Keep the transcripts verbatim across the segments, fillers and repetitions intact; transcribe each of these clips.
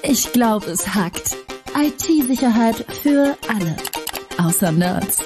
Ich glaube, es hackt. I T-Sicherheit für alle. Außer Nerds.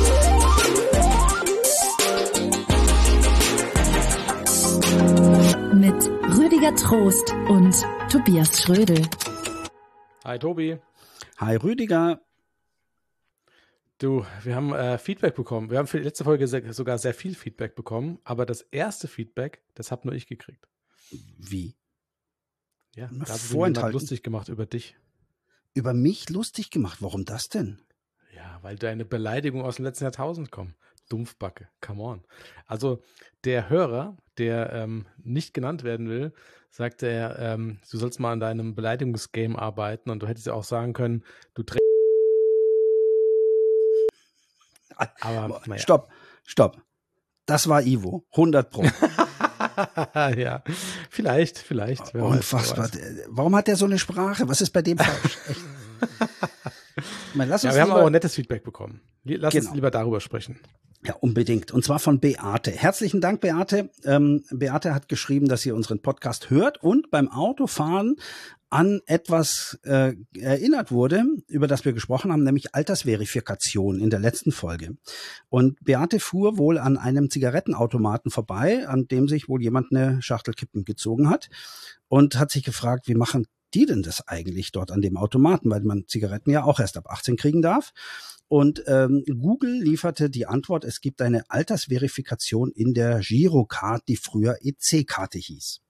Mit Rüdiger Trost und Tobias Schrödel. Hi Tobi. Hi Rüdiger. Du, wir haben äh, Feedback bekommen. Wir haben für die letzte Folge sehr, sogar sehr viel Feedback bekommen, aber das erste Feedback, das habe nur ich gekriegt. Wie? Ja, da hat sich jemand lustig gemacht über dich. Über mich lustig gemacht? Warum das denn? Ja, weil deine Beleidigungen aus dem letzten Jahrtausend kommen. Dumpfbacke, come on. Also der Hörer, der ähm, nicht genannt werden will, sagt er, ähm, du sollst mal an deinem Beleidigungsgame arbeiten und du hättest ja auch sagen können, du Dreck. Aber naja. Stopp, stopp. Das war Ivo, hundert Pro. Ja, vielleicht, vielleicht. Unfassbar. Weiß, warum hat der so eine Sprache? Was ist bei dem falsch? Echt? Meine, lass uns ja, wir lieber, haben auch ein nettes Feedback bekommen. Lass genau. uns lieber darüber sprechen. Ja, unbedingt. Und zwar von Beate. Herzlichen Dank, Beate. Ähm, Beate hat geschrieben, dass sie unseren Podcast hört und beim Autofahren an etwas äh, erinnert wurde, über das wir gesprochen haben, nämlich Altersverifikation in der letzten Folge. Und Beate fuhr wohl an einem Zigarettenautomaten vorbei, an dem sich wohl jemand eine Schachtel Kippen gezogen hat und hat sich gefragt, wie machen die denn das eigentlich dort an dem Automaten, weil man Zigaretten ja auch erst ab achtzehn kriegen darf. Und ähm, Google lieferte die Antwort, es gibt eine Altersverifikation in der Girocard, die früher E C-Karte hieß.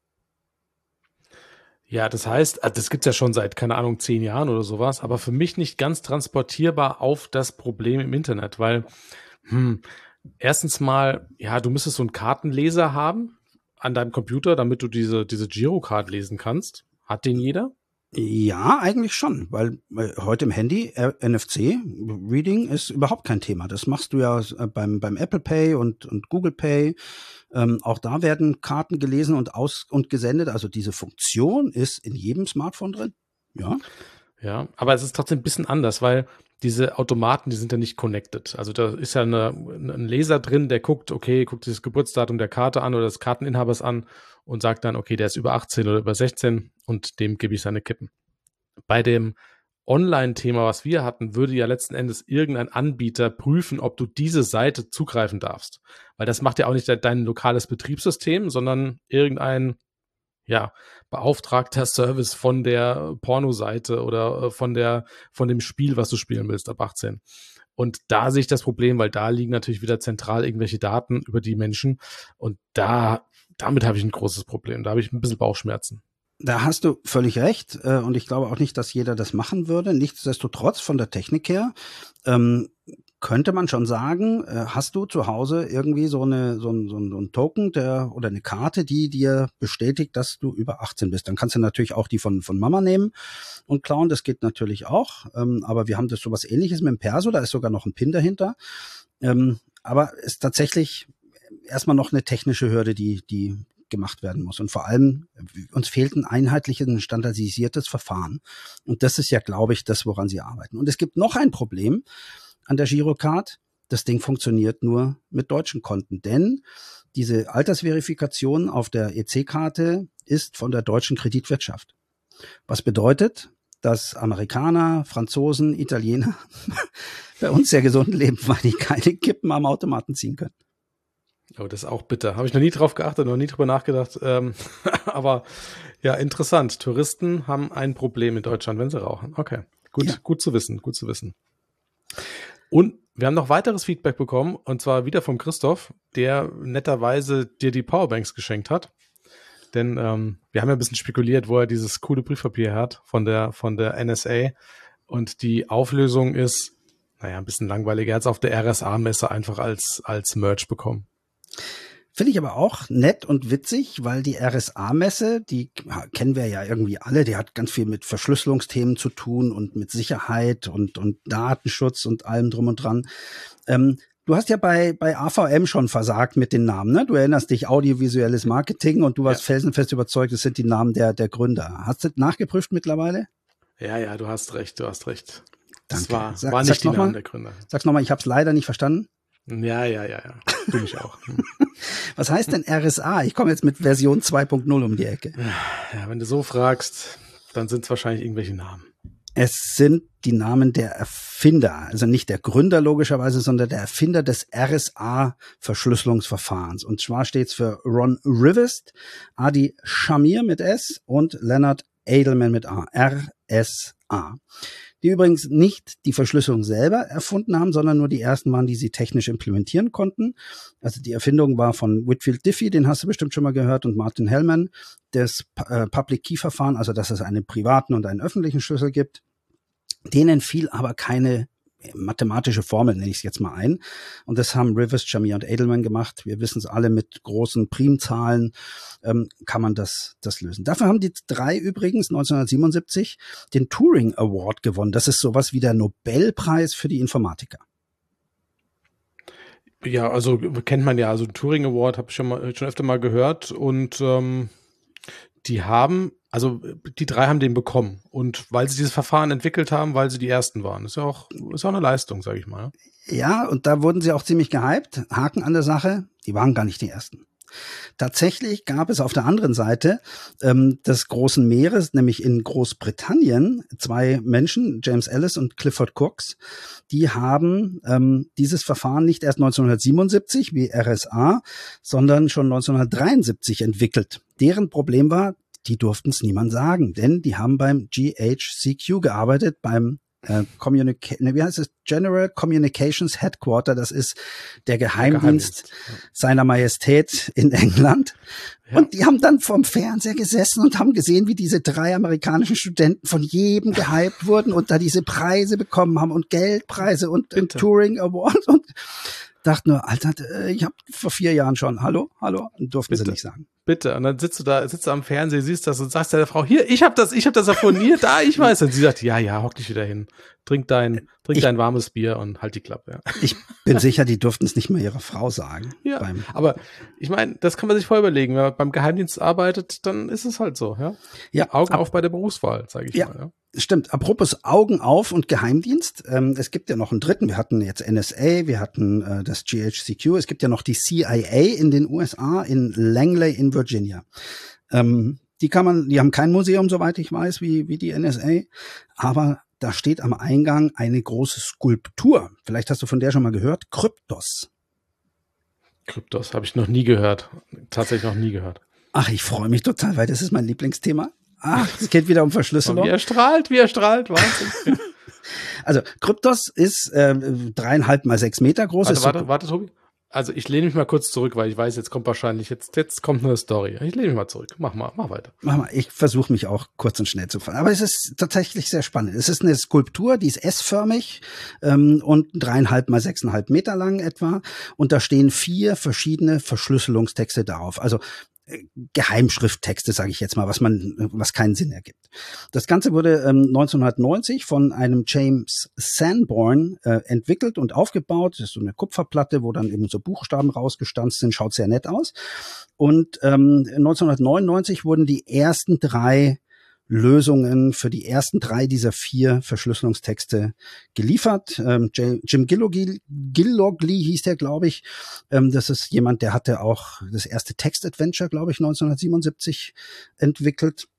Ja, das heißt, das gibt's ja schon seit, keine Ahnung, zehn Jahren oder sowas, aber für mich nicht ganz transportierbar auf das Problem im Internet, weil hm, erstens mal, ja, du müsstest so einen Kartenleser haben an deinem Computer, damit du diese, diese Girocard lesen kannst. Hat den jeder? Ja, eigentlich schon, weil heute im Handy N F C-Reading ist überhaupt kein Thema. Das machst du ja beim, beim Apple Pay und, und Google Pay. Ähm, auch da werden Karten gelesen und aus und gesendet. Also diese Funktion ist in jedem Smartphone drin. Ja. Ja, aber es ist trotzdem ein bisschen anders, weil diese Automaten, die sind ja nicht connected. Also da ist ja eine, ein Leser drin, der guckt, okay, guckt das Geburtsdatum der Karte an oder des Karteninhabers an und sagt dann, okay, der ist über achtzehn oder über sechzehn und dem gebe ich seine Kippen. Bei dem Online-Thema, was wir hatten, würde ja letzten Endes irgendein Anbieter prüfen, ob du diese Seite zugreifen darfst. Weil das macht ja auch nicht dein lokales Betriebssystem, sondern irgendein ja, beauftragter Service von der Pornoseite oder von der, von dem Spiel, was du spielen willst, ab achtzehn. Und da sehe ich das Problem, weil da liegen natürlich wieder zentral irgendwelche Daten über die Menschen. Und da, damit habe ich ein großes Problem. Da habe ich ein bisschen Bauchschmerzen. Da hast du völlig recht. Und ich glaube auch nicht, dass jeder das machen würde. Nichtsdestotrotz von der Technik her, ähm, könnte man schon sagen, äh, hast du zu Hause irgendwie so eine so ein, so ein, so ein Token der oder eine Karte, die dir bestätigt, dass du über achtzehn bist. Dann kannst du natürlich auch die von von Mama nehmen und klauen. Das geht natürlich auch. Ähm, aber wir haben das sowas Ähnliches mit dem Perso. Da ist sogar noch ein PIN dahinter. Ähm, aber ist tatsächlich erstmal noch eine technische Hürde, die die gemacht werden muss. Und vor allem, uns fehlt ein einheitliches, ein standardisiertes Verfahren. Und das ist ja, glaube ich, das, woran sie arbeiten. Und es gibt noch ein Problem an der Girocard. Das Ding funktioniert nur mit deutschen Konten, denn diese Altersverifikation auf der E C-Karte ist von der deutschen Kreditwirtschaft. Was bedeutet, dass Amerikaner, Franzosen, Italiener bei uns sehr gesund leben, weil die keine Kippen am Automaten ziehen können. Oh, das ist auch bitter. Habe ich noch nie drauf geachtet, noch nie drüber nachgedacht. Ähm, aber ja, interessant. Touristen haben ein Problem in Deutschland, wenn sie rauchen. Okay, gut, ja. gut zu wissen, gut zu wissen. Und wir haben noch weiteres Feedback bekommen, und zwar wieder vom Christoph, der netterweise dir die Powerbanks geschenkt hat. Denn ähm, wir haben ja ein bisschen spekuliert, wo er dieses coole Briefpapier hat von der von der N S A. Und die Auflösung ist, naja, ein bisschen langweilig. Er hat es auf der R S A-Messe einfach als als Merch bekommen. Finde ich aber auch nett und witzig, weil die R S A-Messe, die kennen wir ja irgendwie alle, die hat ganz viel mit Verschlüsselungsthemen zu tun und mit Sicherheit und und Datenschutz und allem drum und dran. Ähm, du hast ja bei bei A V M schon versagt mit den Namen, ne? Du erinnerst dich, audiovisuelles Marketing, und du warst ja felsenfest überzeugt, das sind die Namen der der Gründer. Hast du nachgeprüft mittlerweile? Ja, ja, du hast recht, du hast recht. Das Danke. war, Sag, war nicht die Namen der Gründer. Sag's nochmal, ich habe es leider nicht verstanden. Ja, ja, ja, ja. Du mich auch. Was heißt denn R S A? Ich komme jetzt mit Version zwei Punkt null um die Ecke. Ja, wenn du so fragst, Dann sind es wahrscheinlich irgendwelche Namen. Es sind die Namen der Erfinder, also nicht der Gründer logischerweise, sondern der Erfinder des R S A-Verschlüsselungsverfahrens. Und zwar steht es für Ron Rivest, Adi Shamir mit S und Leonard Edelman mit A, R S A. Die übrigens nicht die Verschlüsselung selber erfunden haben, sondern nur die ersten waren, die sie technisch implementieren konnten. Also die Erfindung war von Whitfield Diffie, den hast du bestimmt schon mal gehört, und Martin Hellman, das äh, Public Key Verfahren, also dass es einen privaten und einen öffentlichen Schlüssel gibt. Denen fiel aber keine mathematische Formel, nenne ich es jetzt mal ein. Und das haben Rivest, Shamir und Edelman gemacht. Wir wissen es alle, mit großen Primzahlen ähm, kann man das, das lösen. Dafür haben die drei übrigens neunzehnhundertsiebenundsiebzig den Turing Award gewonnen. Das ist sowas wie der Nobelpreis für die Informatiker. Ja, also kennt man ja, also den Turing Award habe ich schon mal schon öfter mal gehört und ähm, die haben, also die drei haben den bekommen und weil sie dieses Verfahren entwickelt haben, weil sie die Ersten waren. Das ist ja auch, ist auch eine Leistung, sage ich mal. Ja, und da wurden sie auch ziemlich gehypt. Haken an der Sache, die waren gar nicht die Ersten. Tatsächlich gab es auf der anderen Seite ähm, des großen Meeres, nämlich in Großbritannien, zwei Menschen, James Ellis und Clifford Cooks, die haben ähm, dieses Verfahren nicht erst neunzehnhundertsiebenundsiebzig wie R S A, sondern schon neunzehnhundertdreiundsiebzig entwickelt. Deren Problem war, die durften es niemand sagen, denn die haben beim G H C Q gearbeitet, beim äh, Communica- ne, wie heißt es? General Communications Headquarter, das ist der Geheimdienst, Geheimdienst. seiner Majestät in England. Ja. Und die haben dann vorm Fernseher gesessen und haben gesehen, wie diese drei amerikanischen Studenten von jedem gehypt wurden und da diese Preise bekommen haben und Geldpreise und äh, Turing Award und dachten nur, Alter, ich habe vor vier Jahren schon, hallo, hallo, und durften Bitte. sie nicht sagen. Bitte. Und dann sitzt du da, sitzt du am Fernseher, siehst das und sagst der Frau, hier, ich habe das, ich habe das erfunden, da, ich weiß. Und sie sagt, ja, ja, hock dich wieder hin. Trink dein, trink ich, dein warmes Bier und halt die Klappe. Ja. Ich bin sicher, die durften es nicht mal ihrer Frau sagen. Ja, beim aber ich meine, das kann man sich voll überlegen. Wenn man beim Geheimdienst arbeitet, dann ist es halt so. Ja, ja Augen ab, auf bei der Berufswahl, sage ich ja. mal. Ja. Stimmt. Apropos Augen auf und Geheimdienst. Ähm, es gibt ja noch einen dritten. Wir hatten jetzt N S A, wir hatten äh, das G H C Q. Es gibt ja noch die C I A in den U S A, in Langley in Virginia. Ähm, die kann man, die haben kein Museum, soweit ich weiß, wie, wie die N S A. Aber da steht am Eingang eine große Skulptur. Vielleicht hast du von der schon mal gehört. Kryptos. Kryptos habe ich noch nie gehört. Tatsächlich noch nie gehört. Ach, ich freue mich total, weil das ist mein Lieblingsthema. Ach, es geht wieder um Verschlüsselung. Wie er strahlt, wie er strahlt, Wahnsinn. Also Kryptos ist äh, dreieinhalb mal sechs Meter groß. Warte, ist warte, so, warte, Tobi. Also ich lehne mich mal kurz zurück, weil ich weiß, jetzt kommt wahrscheinlich, jetzt, jetzt kommt eine Story. Ich lehne mich mal zurück. Mach mal, mach weiter. Mach mal, ich versuche mich auch kurz und schnell zu fassen. Aber es ist tatsächlich sehr spannend. Es ist eine Skulptur, die ist S-förmig ähm, und dreieinhalb mal sechseinhalb Meter lang etwa. Und da stehen vier verschiedene Verschlüsselungstexte darauf. Also Geheimschrifttexte, sage ich jetzt mal, was man, was keinen Sinn ergibt. Das Ganze wurde ähm, neunzehnhundertneunzig von einem James Sanborn äh, entwickelt und aufgebaut. Das ist so eine Kupferplatte, wo dann eben so Buchstaben rausgestanzt sind. Schaut sehr nett aus. Und ähm, neunzehnhundertneunundneunzig wurden die ersten drei Lösungen für die ersten drei dieser vier Verschlüsselungstexte geliefert. Ähm, Jim Gillogly, Gillogly hieß der, glaube ich. Ähm, das ist jemand, der hatte auch das erste Text-Adventure, glaube ich, neunzehnhundertsiebenundsiebzig entwickelt.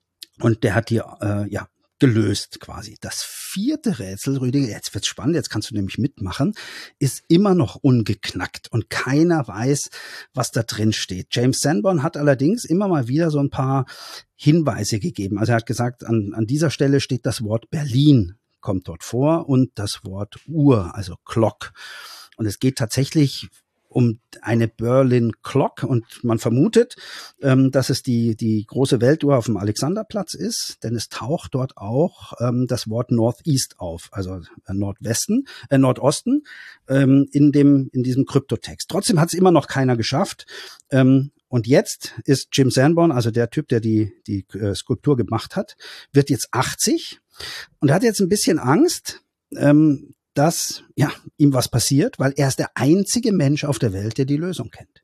Und der hat die, äh, ja, gelöst quasi. Das vierte Rätsel, Rüdiger, jetzt wird's spannend, jetzt kannst du nämlich mitmachen, ist immer noch ungeknackt und keiner weiß, was da drin steht. James Sanborn hat allerdings immer mal wieder so ein paar Hinweise gegeben. Also er hat gesagt, an, an dieser Stelle steht das Wort Berlin, kommt dort vor, und das Wort Uhr, also Clock. Und es geht tatsächlich um eine Berlin Clock, und man vermutet, ähm, dass es die die große Weltuhr auf dem Alexanderplatz ist, denn es taucht dort auch ähm, das Wort Northeast auf, also äh, Nordwesten, äh, Nordosten, ähm, in dem in diesem Kryptotext. Trotzdem hat es immer noch keiner geschafft. Ähm, und jetzt ist Jim Sanborn, also der Typ, der die die äh, Skulptur gemacht hat, wird jetzt achtzig und er hat jetzt ein bisschen Angst, ähm, dass ja ihm was passiert, weil er ist der einzige Mensch auf der Welt, der die Lösung kennt.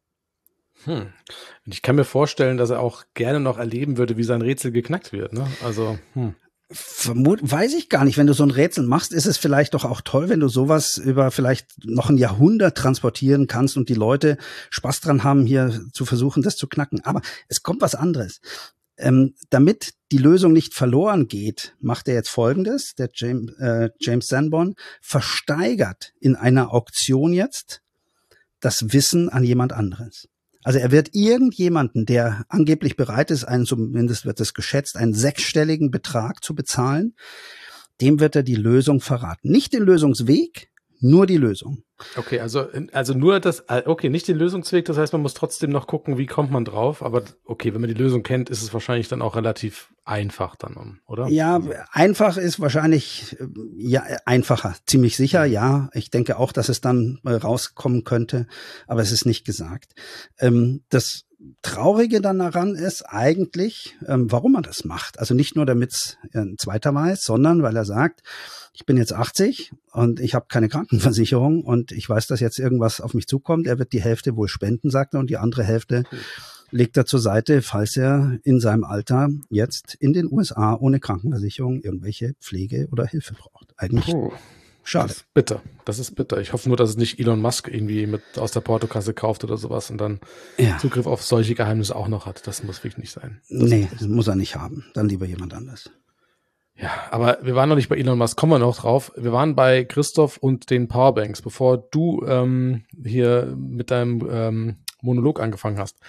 Hm. Und ich kann mir vorstellen, dass er auch gerne noch erleben würde, wie sein Rätsel geknackt wird. Ne? Also hm. Vermut, weiß ich gar nicht. Wenn du so ein Rätsel machst, ist es vielleicht doch auch toll, wenn du sowas über vielleicht noch ein Jahrhundert transportieren kannst und die Leute Spaß dran haben, hier zu versuchen, das zu knacken. Aber es kommt was anderes. Ähm, damit die Lösung nicht verloren geht, macht er jetzt Folgendes, der James, äh, James Sanborn versteigert in einer Auktion jetzt das Wissen an jemand anderes. Also er wird irgendjemanden, der angeblich bereit ist, einen, zumindest wird es geschätzt, einen sechsstelligen Betrag zu bezahlen, dem wird er die Lösung verraten. Nicht den Lösungsweg, nur die Lösung. Okay, also, also nur das, okay, nicht den Lösungsweg, das heißt, man muss trotzdem noch gucken, wie kommt man drauf, aber okay, wenn man die Lösung kennt, ist es wahrscheinlich dann auch relativ einfach dann, oder? Ja, also. Einfach ist wahrscheinlich, ja, einfacher, ziemlich sicher, ja. Ich denke auch, dass es dann rauskommen könnte, aber es ist nicht gesagt. Ähm, das Traurige dann daran ist eigentlich, ähm, warum er das macht. Also nicht nur, damit es ein Zweiter weiß, sondern weil er sagt, ich bin jetzt achtzig und ich habe keine Krankenversicherung und ich weiß, dass jetzt irgendwas auf mich zukommt. Er wird die Hälfte wohl spenden, sagt er, und die andere Hälfte cool. legt er zur Seite, falls er in seinem Alter jetzt in den U S A ohne Krankenversicherung irgendwelche Pflege oder Hilfe braucht. Eigentlich oh. schade. Das ist bitter. Das ist bitter. Ich hoffe nur, dass es nicht Elon Musk irgendwie mit aus der Portokasse kauft oder sowas und dann ja. Zugriff auf solche Geheimnisse auch noch hat. Das muss wirklich nicht sein. Das nee, das muss er nicht haben. Dann lieber jemand anders. Ja, aber wir waren noch nicht bei Elon Musk, kommen wir noch drauf. Wir waren bei Christoph und den Powerbanks, bevor du ähm, hier mit deinem ähm, Monolog angefangen hast.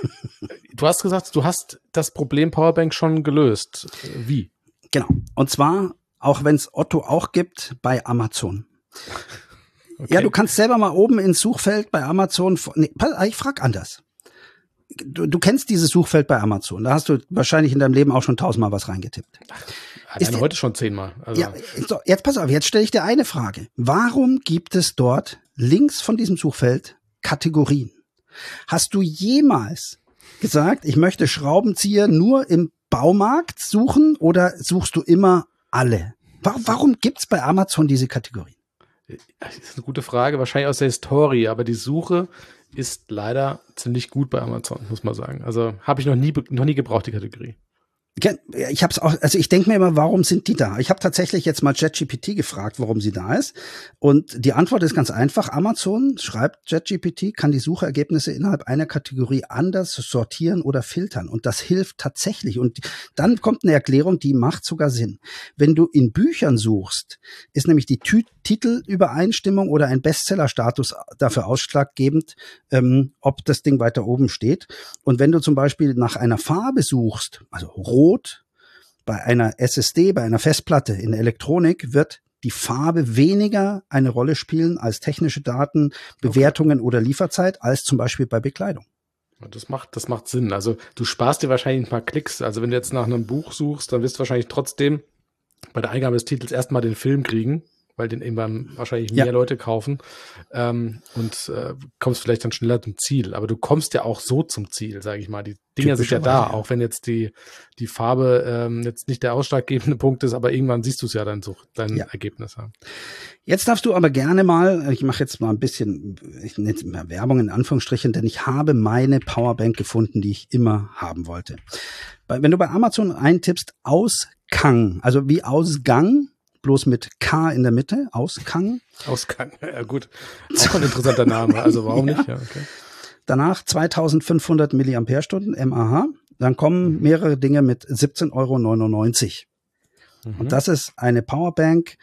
Du hast gesagt, du hast das Problem Powerbank schon gelöst. Wie? Genau. Und zwar, auch wenn es Otto auch gibt, bei Amazon. Okay. Ja, du kannst selber mal oben ins Suchfeld bei Amazon, nee, ich frag anders. Du, du kennst dieses Suchfeld bei Amazon. Da hast du wahrscheinlich in deinem Leben auch schon tausendmal was reingetippt. Alleine heute schon zehnmal. Also. Ja, so, jetzt pass auf, jetzt stelle ich dir eine Frage. Warum gibt es dort links von diesem Suchfeld Kategorien? Hast du jemals gesagt, ich möchte Schraubenzieher nur im Baumarkt suchen oder suchst du immer alle? Warum, warum gibt's bei Amazon diese Kategorien? Das ist eine gute Frage, wahrscheinlich aus der Historie, aber die Suche ist leider ziemlich gut bei Amazon, muss man sagen. Also habe ich noch nie noch nie gebraucht, die Kategorie. Ich habe es auch, also ich denke mir immer, warum sind die da? Ich habe tatsächlich jetzt mal ChatGPT gefragt, warum sie da ist. Und die Antwort ist ganz einfach. Amazon, schreibt ChatGPT, kann die Suchergebnisse innerhalb einer Kategorie anders sortieren oder filtern. Und das hilft tatsächlich. Und dann kommt eine Erklärung, die macht sogar Sinn. Wenn du in Büchern suchst, ist nämlich die Tü- Titelübereinstimmung oder ein Bestsellerstatus dafür ausschlaggebend, ähm, ob das Ding weiter oben steht. Und wenn du zum Beispiel nach einer Farbe suchst, also rot, bei einer S S D, bei einer Festplatte in der Elektronik wird die Farbe weniger eine Rolle spielen als technische Daten, Bewertungen okay. oder Lieferzeit, als zum Beispiel bei Bekleidung. Das macht, das macht Sinn. Also du sparst dir wahrscheinlich ein paar Klicks. Also wenn du jetzt nach einem Buch suchst, dann wirst du wahrscheinlich trotzdem bei der Eingabe des Titels erstmal den Film kriegen, weil den irgendwann wahrscheinlich mehr ja. Leute kaufen ähm, und äh, kommst vielleicht dann schneller zum Ziel. Aber du kommst ja auch so zum Ziel, sage ich mal. Die Dinger sind ja da, ja. auch wenn jetzt die die Farbe ähm, jetzt nicht der ausschlaggebende Punkt ist, aber irgendwann siehst du es ja dann so, dein ja. Ergebnis. Ja. Jetzt darfst du aber gerne mal, ich mache jetzt mal ein bisschen, ich nenne es mal Werbung in Anführungsstrichen, denn ich habe meine Powerbank gefunden, die ich immer haben wollte. Wenn du bei Amazon eintippst, Ausgang, also wie Ausgang, bloß mit K in der Mitte, Ausgang. Ausgang, ja gut. Auch ein interessanter Name, also warum ja. nicht? Ja, okay. Danach zweitausendfünfhundert Milliampere-Stunden, M A H. Dann kommen mehrere Dinge mit siebzehn Euro neunundneunzig. Mhm. Und das ist eine Powerbank,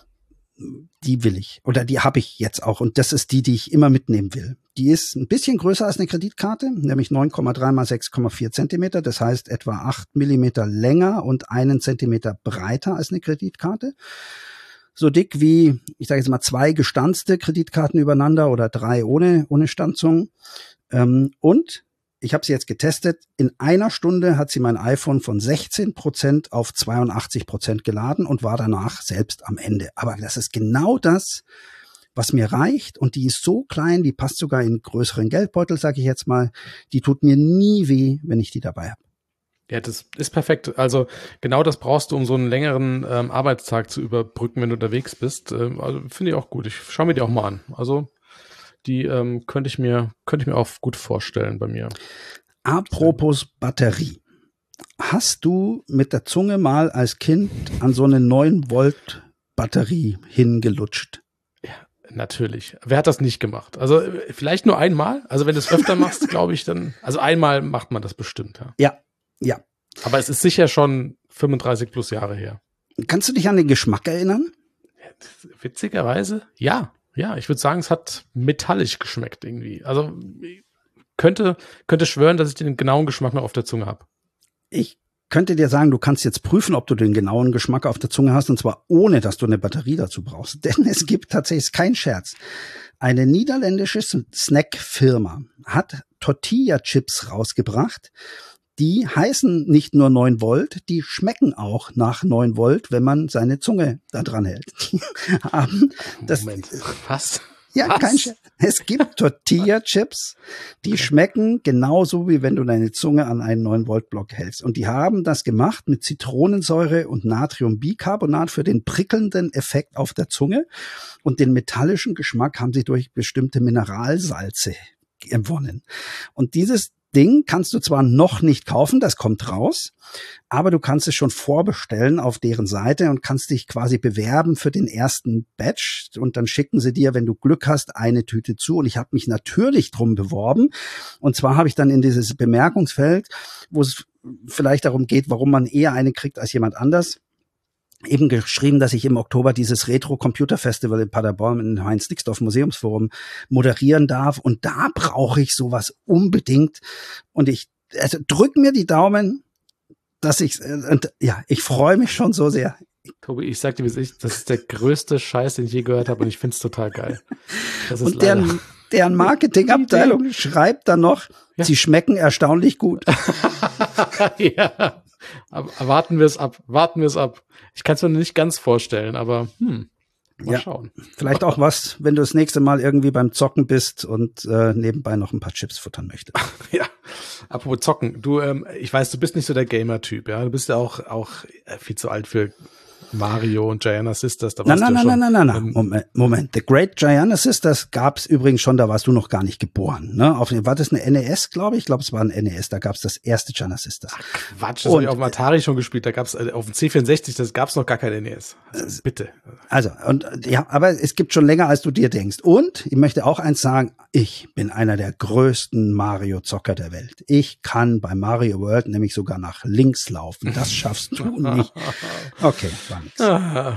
die will ich. Oder die habe ich jetzt auch. Und das ist die, die ich immer mitnehmen will. Die ist ein bisschen größer als eine Kreditkarte, nämlich neun Komma drei mal sechs Komma vier Zentimeter. Das heißt etwa acht Millimeter länger und einen Zentimeter breiter als eine Kreditkarte. So dick wie, ich sage jetzt mal, zwei gestanzte Kreditkarten übereinander oder drei ohne, ohne Stanzung. Ähm, und ich habe sie jetzt getestet. In einer Stunde hat sie mein iPhone von sechzehn Prozent auf zweiundachtzig Prozent geladen und war danach selbst am Ende. Aber das ist genau das, was mir reicht. Und die ist so klein, die passt sogar in größeren Geldbeutel, sage ich jetzt mal. Die tut mir nie weh, wenn ich die dabei habe. Ja, das ist perfekt. Also genau das brauchst du, um so einen längeren ähm, Arbeitstag zu überbrücken, wenn du unterwegs bist. Ähm, also finde ich auch gut. Ich schaue mir die auch mal an. Also die ähm, könnte ich mir könnte ich mir auch gut vorstellen bei mir. Apropos Batterie. Hast du mit der Zunge mal als Kind an so eine neun Volt Batterie hingelutscht? Ja, natürlich. Wer hat das nicht gemacht? Also vielleicht nur einmal. Also wenn du es öfter machst, glaube ich, dann. Also einmal macht man das bestimmt. Ja. Ja. Ja, Aber es ist sicher schon fünfunddreißig plus Jahre her. Kannst du dich an den Geschmack erinnern? Witzigerweise, ja. Ja, ich würde sagen, es hat metallisch geschmeckt irgendwie. Also könnte, könnte schwören, dass ich den genauen Geschmack noch auf der Zunge habe. Ich könnte dir sagen, du kannst jetzt prüfen, ob du den genauen Geschmack auf der Zunge hast, und zwar ohne, dass du eine Batterie dazu brauchst. Denn es gibt tatsächlich, kein Scherz, eine niederländische Snackfirma hat Tortilla-Chips rausgebracht. Die heißen nicht nur neun Volt, die schmecken auch nach neun Volt, wenn man seine Zunge da dran hält. Die haben das, Moment, was? Ja, was? kein Scherz. Es gibt Tortilla-Chips, die schmecken genauso, wie wenn du deine Zunge an einen neun Volt Block hältst. Und die haben das gemacht mit Zitronensäure und Natriumbicarbonat für den prickelnden Effekt auf der Zunge. Und den metallischen Geschmack haben sie durch bestimmte Mineralsalze gewonnen. Und dieses Ding kannst du zwar noch nicht kaufen, das kommt raus, aber du kannst es schon vorbestellen auf deren Seite und kannst dich quasi bewerben für den ersten Batch, und dann schicken sie dir, wenn du Glück hast, eine Tüte zu. Und ich habe mich natürlich drum beworben, und zwar habe ich dann in dieses Bemerkungsfeld, wo es vielleicht darum geht, warum man eher eine kriegt als jemand anders, eben geschrieben, dass ich im Oktober dieses Retro-Computer-Festival in Paderborn im Heinz-Nixdorf-Museumsforum moderieren darf. Und da brauche ich sowas unbedingt. Und ich, also drück mir die Daumen, dass ich, und ja, ich freue mich schon so sehr. Tobi, ich sag dir, wie es ist, das ist der größte Scheiß, den ich je gehört habe, und ich finde es total geil. Das ist und deren, deren Marketingabteilung schreibt dann noch, ja, sie schmecken erstaunlich gut. Ja. Aber warten wir es ab, warten wir es ab. Ich kann es mir nicht ganz vorstellen, aber hm, mal ja, schauen. Vielleicht auch was, wenn du das nächste Mal irgendwie beim Zocken bist und äh, nebenbei noch ein paar Chips futtern möchtest. Ja, apropos Zocken. Du, ähm, ich weiß, du bist nicht so der Gamer-Typ, ja. Du bist ja auch auch viel zu alt für Mario und Giana Sisters. Da nein, nein, nein, nein, nein, nein, nein, ähm, Moment, Moment. The Great Giana Sisters gab's übrigens schon, da warst du noch gar nicht geboren. Ne? Auf, war das eine N E S, glaube ich? Ich glaube, es war ein N E S, da gab's das erste Giana Sisters. Ach, Quatsch, das habe ich auf dem Atari schon gespielt. Da gab's äh, auf dem C vierundsechzig, das gab's noch gar kein N E S. Also, bitte. Also, und ja, aber es gibt schon länger, als du dir denkst. Und ich möchte auch eins sagen, ich bin einer der größten Mario-Zocker der Welt. Ich kann bei Mario World nämlich sogar nach links laufen. Das schaffst du nicht. Okay, war nix. Ah.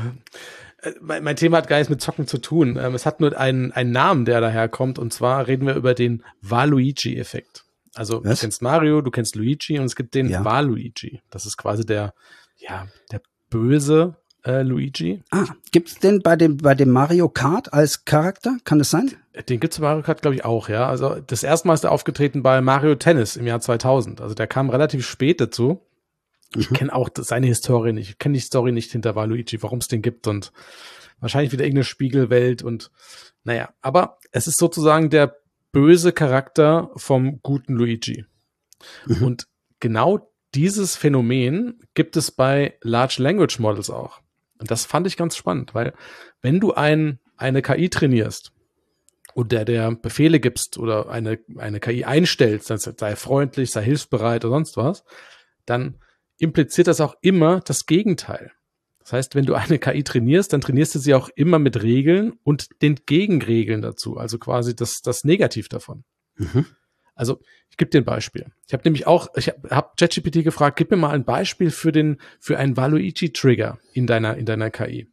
Mein, mein Thema hat gar nichts mit Zocken zu tun. Ähm, es hat nur einen, einen Namen, der daherkommt, und zwar reden wir über den Waluigi-Effekt. Also Was? Du kennst Mario, du kennst Luigi, und es gibt den Ja. Waluigi. Das ist quasi der, ja, der böse äh, Luigi. Ah, gibt's denn bei dem bei dem Mario Kart als Charakter? Kann das sein? Den gibt's bei Mario Kart, glaube ich, auch, ja. Also das erste Mal ist er aufgetreten bei Mario Tennis im Jahr zweitausend. Also der kam relativ spät dazu. Ich kenne auch seine Historie nicht. Ich kenne die Story nicht hinter Waluigi, warum es den gibt, und wahrscheinlich wieder irgendeine Spiegelwelt, und naja, aber es ist sozusagen der böse Charakter vom guten Luigi. Mhm. Und genau dieses Phänomen gibt es bei Large Language Models auch. Und das fand ich ganz spannend, weil wenn du ein, eine K I trainierst und der der Befehle gibst oder eine, eine K I einstellst, sei freundlich, sei hilfsbereit oder sonst was, dann impliziert das auch immer das Gegenteil. Das heißt, wenn du eine K I trainierst, dann trainierst du sie auch immer mit Regeln und den Gegenregeln dazu, also quasi das, das Negativ davon. Mhm. Also ich gebe dir ein Beispiel. Ich habe nämlich auch, ich habe hab ChatGPT gefragt, gib mir mal ein Beispiel für den für einen Waluigi-Trigger in deiner in deiner K I.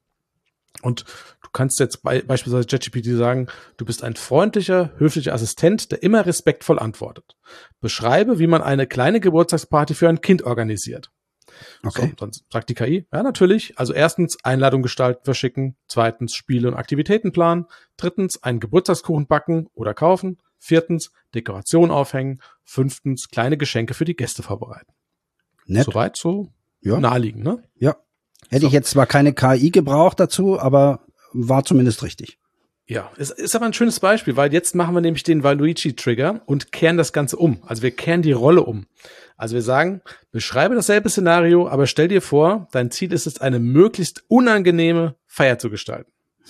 Und du kannst jetzt bei, beispielsweise ChatGPT sagen, du bist ein freundlicher, höflicher Assistent, der immer respektvoll antwortet. Beschreibe, wie man eine kleine Geburtstagsparty für ein Kind organisiert. Okay. So, dann sagt die K I, ja, natürlich. Also erstens Einladung gestalten, verschicken. Zweitens Spiele und Aktivitäten planen. Drittens einen Geburtstagskuchen backen oder kaufen. Viertens Dekoration aufhängen. Fünftens kleine Geschenke für die Gäste vorbereiten. Nett. Soweit so Ja. naheliegend, ne? Ja. Hätte So. ich jetzt zwar keine K I gebraucht dazu, aber war zumindest richtig. Ja, es ist aber ein schönes Beispiel, weil jetzt machen wir nämlich den Waluigi-Trigger und kehren das Ganze um. Also wir kehren die Rolle um. Also wir sagen, beschreibe dasselbe Szenario, aber stell dir vor, dein Ziel ist es, eine möglichst unangenehme Feier zu gestalten.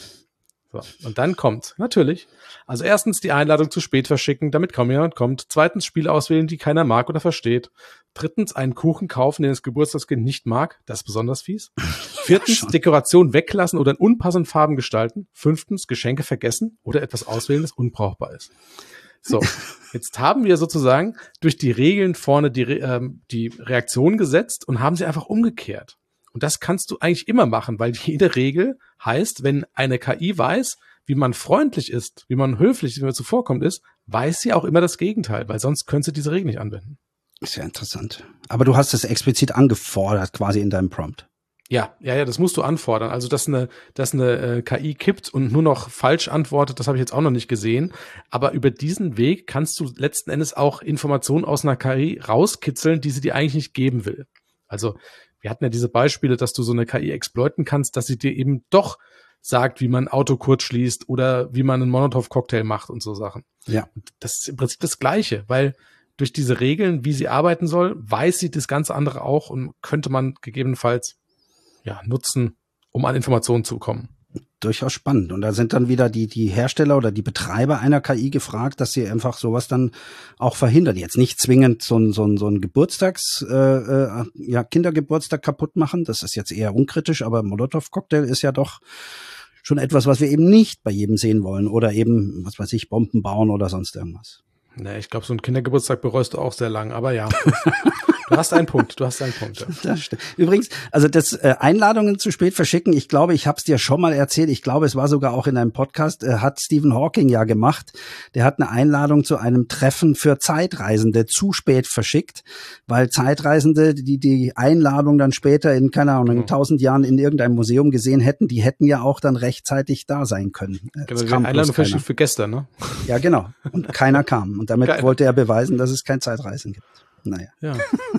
So, und dann kommt, natürlich, also erstens die Einladung zu spät verschicken, damit kaum jemand kommt. Zweitens Spiele auswählen, die keiner mag oder versteht. Drittens einen Kuchen kaufen, den das Geburtstagskind nicht mag. Das ist besonders fies. Viertens schon. Dekoration weglassen oder in unpassenden Farben gestalten. Fünftens Geschenke vergessen oder etwas auswählen, das unbrauchbar ist. So, jetzt haben wir sozusagen durch die Regeln vorne die, ähm, die Reaktion gesetzt und haben sie einfach umgekehrt. Und das kannst du eigentlich immer machen, weil jede Regel heißt, wenn eine K I weiß, wie man freundlich ist, wie man höflich ist, wie man zuvorkommt ist, weiß sie auch immer das Gegenteil, weil sonst könnte sie diese Regel nicht anwenden. Ist ja interessant. Aber du hast es explizit angefordert quasi in deinem Prompt. Ja, ja, ja, das musst du anfordern. Also, dass eine, dass eine äh, K I kippt und nur noch falsch antwortet, das habe ich jetzt auch noch nicht gesehen. Aber über diesen Weg kannst du letzten Endes auch Informationen aus einer K I rauskitzeln, die sie dir eigentlich nicht geben will. Also, wir hatten ja diese Beispiele, dass du so eine K I exploiten kannst, dass sie dir eben doch sagt, wie man ein Auto kurz schließt oder wie man einen Molotow-Cocktail macht und so Sachen. Ja. Das ist im Prinzip das Gleiche, weil durch diese Regeln, wie sie arbeiten soll, weiß sie das ganze andere auch und könnte man gegebenenfalls ja nutzen, um an Informationen zu kommen. Durchaus spannend. Und da sind dann wieder die, die Hersteller oder die Betreiber einer K I gefragt, dass sie einfach sowas dann auch verhindern. Jetzt nicht zwingend so ein, so ein, so ein Geburtstags, äh, äh, ja, Kindergeburtstag kaputt machen. Das ist jetzt eher unkritisch, aber Molotow-Cocktail ist ja doch schon etwas, was wir eben nicht bei jedem sehen wollen. Oder eben, was weiß ich, Bomben bauen oder sonst irgendwas. Nee, ich glaube, so einen Kindergeburtstag bereust du auch sehr lang, aber ja. Du hast einen Punkt, du hast einen Punkt. Ja. Das stimmt. Übrigens, also das äh, Einladungen zu spät verschicken, ich glaube, ich habe es dir schon mal erzählt, ich glaube, es war sogar auch in einem Podcast, äh, hat Stephen Hawking ja gemacht. Der hat eine Einladung zu einem Treffen für Zeitreisende zu spät verschickt, weil Zeitreisende, die die Einladung dann später in, keine Ahnung, in tausend Jahren in irgendeinem Museum gesehen hätten, die hätten ja auch dann rechtzeitig da sein können. Genau, die Einladung verschickt für gestern, ne? Ja, genau. Und keiner kam. Und damit Geil. wollte er beweisen, dass es kein Zeitreisen gibt. Naja. Ja.